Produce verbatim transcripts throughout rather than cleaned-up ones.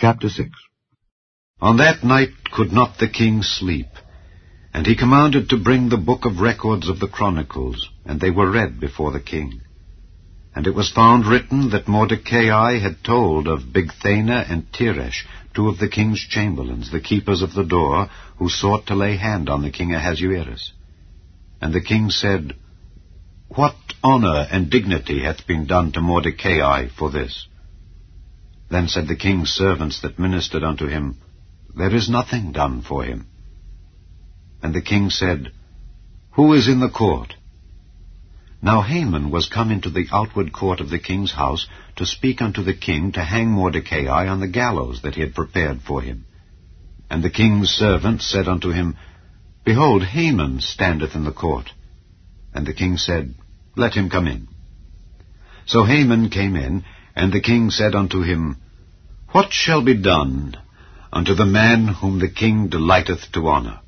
Chapter six. On that night could not the king sleep, and he commanded to bring the book of records of the Chronicles, and they were read before the king. And it was found written that Mordecai had told of Bigthana and Teresh, two of the king's chamberlains, the keepers of the door, who sought to lay hand on the king Ahasuerus. And the king said, What honor and dignity hath been done to Mordecai for this? Then said the king's servants that ministered unto him, There is nothing done for him. And the king said, Who is in the court? Now Haman was come into the outward court of the king's house to speak unto the king to hang Mordecai on the gallows that he had prepared for him. And the king's servant said unto him, Behold, Haman standeth in the court. And the king said, Let him come in. So Haman came in, and the king said unto him, What shall be done unto the man whom the king delighteth to honor?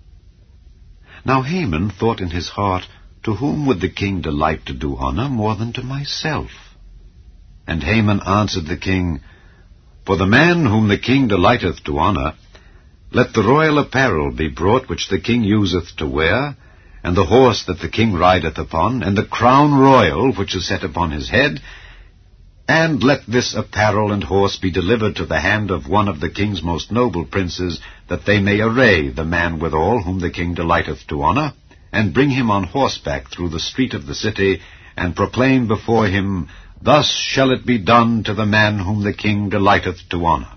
Now Haman thought in his heart, To whom would the king delight to do honor more than to myself? And Haman answered the king, For the man whom the king delighteth to honor, let the royal apparel be brought which the king useth to wear, and the horse that the king rideth upon, and the crown royal which is set upon his head, and let this apparel and horse be delivered to the hand of one of the king's most noble princes, that they may array the man withal whom the king delighteth to honor, and bring him on horseback through the street of the city, and proclaim before him, Thus shall it be done to the man whom the king delighteth to honor.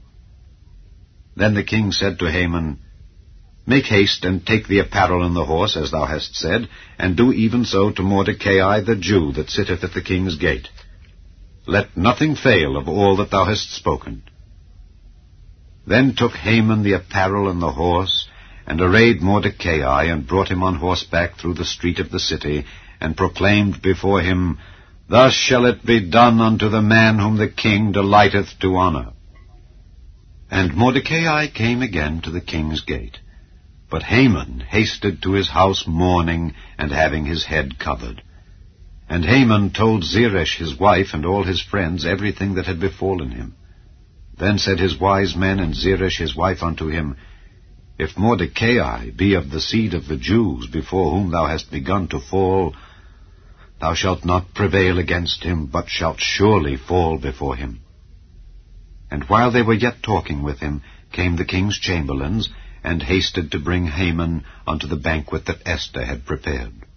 Then the king said to Haman, Make haste, and take the apparel and the horse, as thou hast said, and do even so to Mordecai the Jew that sitteth at the king's gate. Let nothing fail of all that thou hast spoken. Then took Haman the apparel and the horse, and arrayed Mordecai, and brought him on horseback through the street of the city, and proclaimed before him, Thus shall it be done unto the man whom the king delighteth to honor. And Mordecai came again to the king's gate. But Haman hasted to his house mourning, and having his head covered. And Haman told Zeresh his wife and all his friends everything that had befallen him. Then said his wise men and Zeresh his wife unto him, If Mordecai be of the seed of the Jews, before whom thou hast begun to fall, thou shalt not prevail against him, but shalt surely fall before him. And while they were yet talking with him, came the king's chamberlains, and hasted to bring Haman unto the banquet that Esther had prepared.